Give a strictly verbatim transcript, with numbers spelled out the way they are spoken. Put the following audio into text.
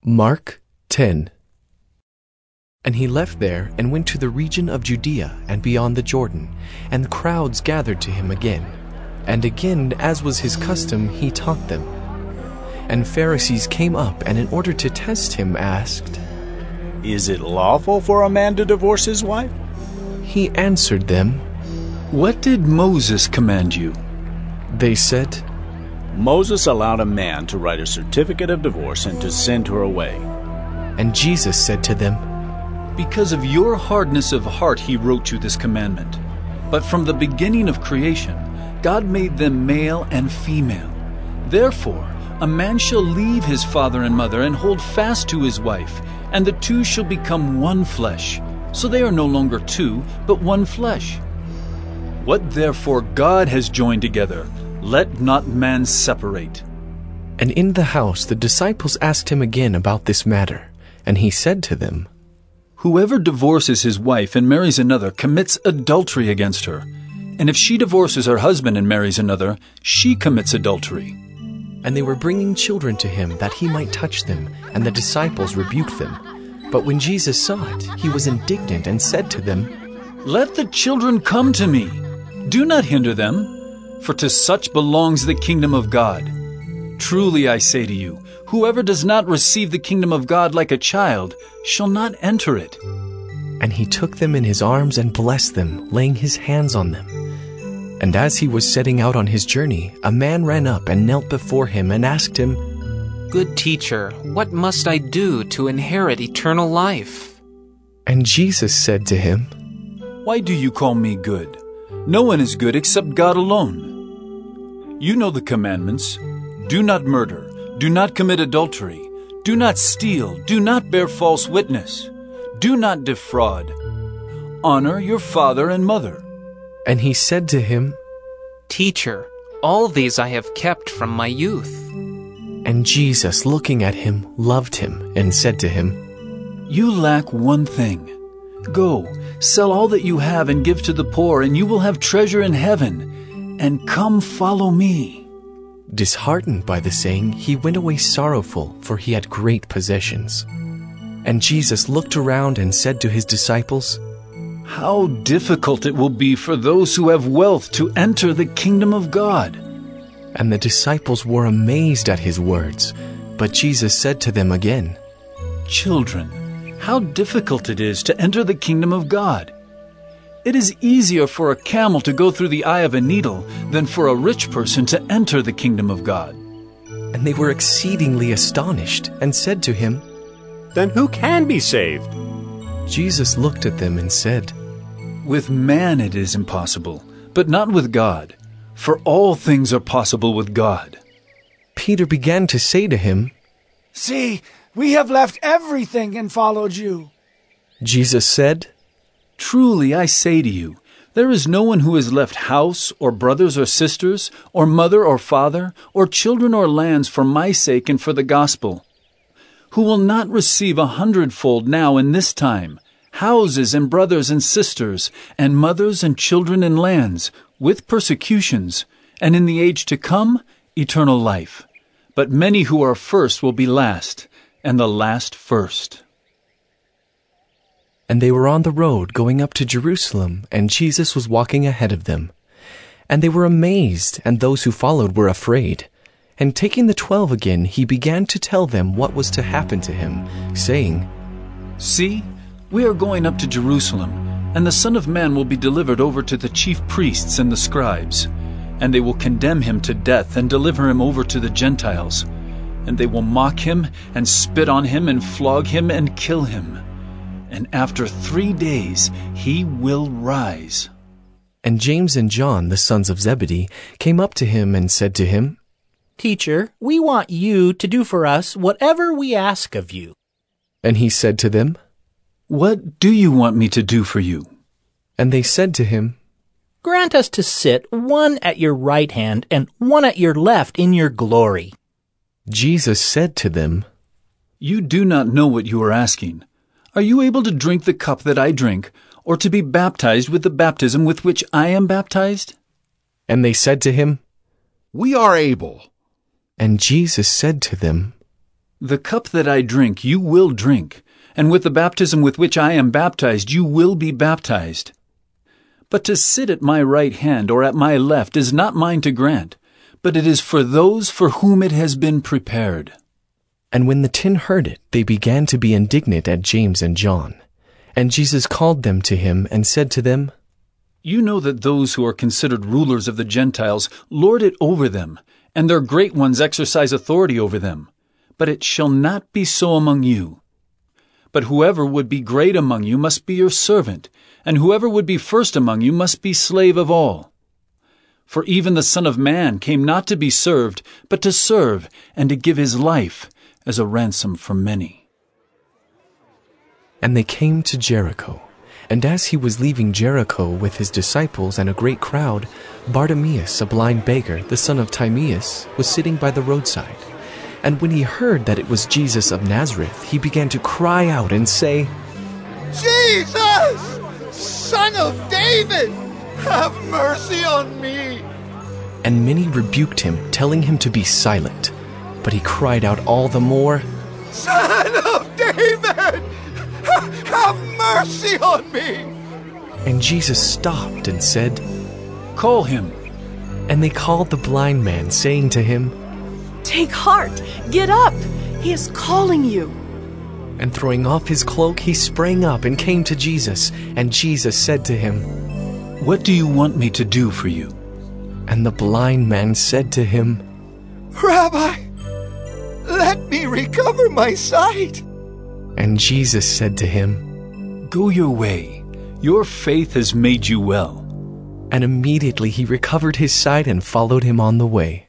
Mark ten. And he left there and went to the region of Judea and beyond the Jordan, and crowds gathered to him again. And again, as was his custom, he taught them. And Pharisees came up, and in order to test him, asked, "Is it lawful for a man to divorce his wife?" He answered them. "What did Moses command you?" They said, "Moses allowed a man to write a certificate of divorce and to send her away." And Jesus said to them, "Because of your hardness of heart he wrote you this commandment. But from the beginning of creation, God made them male and female. Therefore, a man shall leave his father and mother and hold fast to his wife, and the two shall become one flesh. So they are no longer two, but one flesh. What therefore God has joined together, let not man separate." And in the house the disciples asked him again about this matter. And he said to them, "Whoever divorces his wife and marries another commits adultery against her. And if she divorces her husband and marries another, she commits adultery." And they were bringing children to him that he might touch them, and the disciples rebuked them. But when Jesus saw it, he was indignant and said to them, "Let the children come to me. Do not hinder them, for to such belongs the kingdom of God. Truly I say to you, whoever does not receive the kingdom of God like a child shall not enter it." And he took them in his arms and blessed them, laying his hands on them. And as he was setting out on his journey, a man ran up and knelt before him and asked him, "Good teacher, what must I do to inherit eternal life?" And Jesus said to him, "Why do you call me good? No one is good except God alone. You know the commandments. Do not murder. Do not commit adultery. Do not steal. Do not bear false witness. Do not defraud. Honor your father and mother." And he said to him, "Teacher, all these I have kept from my youth." And Jesus, looking at him, loved him and said to him, "You lack one thing. Go, sell all that you have and give to the poor, and you will have treasure in heaven. And come follow me." Disheartened by the saying, he went away sorrowful, for he had great possessions. And Jesus looked around and said to his disciples, "How difficult it will be for those who have wealth to enter the kingdom of God." And the disciples were amazed at his words. But Jesus said to them again, "Children, how difficult it is to enter the kingdom of God. It is easier for a camel to go through the eye of a needle than for a rich person to enter the kingdom of God." And they were exceedingly astonished and said to him, "Then who can be saved?" Jesus looked at them and said, "With man it is impossible, but not with God, for all things are possible with God." Peter began to say to him, "See, we have left everything and followed you." Jesus said, "Truly I say to you, there is no one who has left house or brothers or sisters or mother or father or children or lands for my sake and for the gospel, who will not receive a hundredfold now in this time, houses and brothers and sisters, and mothers and children and lands, with persecutions, and in the age to come, eternal life. But many who are first will be last, and the last first." And they were on the road going up to Jerusalem, and Jesus was walking ahead of them. And they were amazed, and those who followed were afraid. And taking the twelve again, he began to tell them what was to happen to him, saying, "See, we are going up to Jerusalem, and the Son of Man will be delivered over to the chief priests and the scribes. And they will condemn him to death and deliver him over to the Gentiles. And they will mock him and spit on him and flog him and kill him. And after three days he will rise." And James and John, the sons of Zebedee, came up to him and said to him, "Teacher, we want you to do for us whatever we ask of you." And he said to them, "What do you want me to do for you?" And they said to him, "Grant us to sit one at your right hand and one at your left in your glory." Jesus said to them, "You do not know what you are asking. Are you able to drink the cup that I drink, or to be baptized with the baptism with which I am baptized?" And they said to him, "We are able." And Jesus said to them, The cup that I drink you will drink, and with the baptism with which I am baptized you will be baptized. But to sit at my right hand or at my left is not mine to grant, but it is for those for whom it has been prepared." And when the ten heard it, they began to be indignant at James and John. And Jesus called them to him and said to them, "You know that those who are considered rulers of the Gentiles lord it over them, and their great ones exercise authority over them. But it shall not be so among you. But whoever would be great among you must be your servant, and whoever would be first among you must be slave of all. For even the Son of Man came not to be served, but to serve, and to give his life as a ransom for many." And they came to Jericho. And as he was leaving Jericho with his disciples and a great crowd, Bartimaeus, a blind beggar, the son of Timaeus, was sitting by the roadside. And when he heard that it was Jesus of Nazareth, he began to cry out and say, "Jesus, Son of David, have mercy on me." And many rebuked him, telling him to be silent. But he cried out all the more, "Son of David, have mercy on me." And Jesus stopped and said, "Call him." And they called the blind man, saying to him, "Take heart, get up, he is calling you." And throwing off his cloak, he sprang up and came to Jesus. And Jesus said to him, "What do you want me to do for you?" And the blind man said to him, "Rabbi, let me recover my sight." And Jesus said to him, "Go your way, your faith has made you well." And immediately he recovered his sight and followed him on the way.